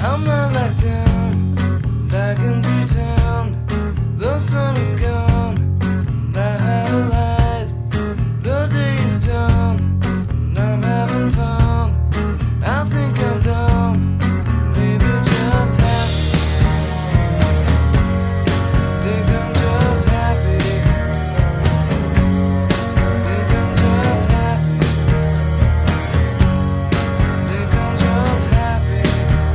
I'm not like them, and I can pretend the sun is gone, and I have a light. The day is done, and I'm having fun. I think I'm dumb, maybe just happy. Think I'm just happy. Think I'm just happy. Think I'm just happy.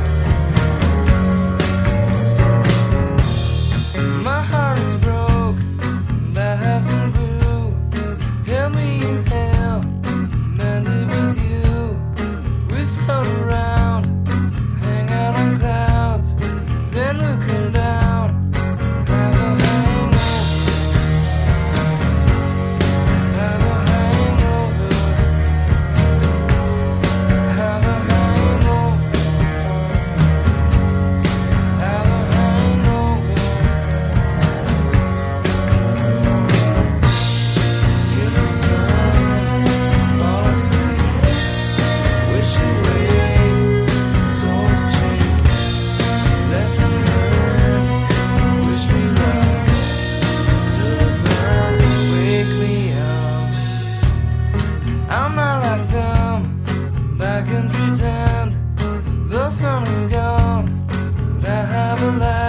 My heart is broke, and I have some glue. Help me in hell, mend it with you. We float around, hang out on clouds, then looking down, have a hangover. Have a hangover. Have a hangover. Have a hangover. Skip the sun, fall asleep, wishing away, souls change, lesson learned, wish me luck, still burn, wake me up. I'm not like them, and I can pretend the sun is gone, but I have a light.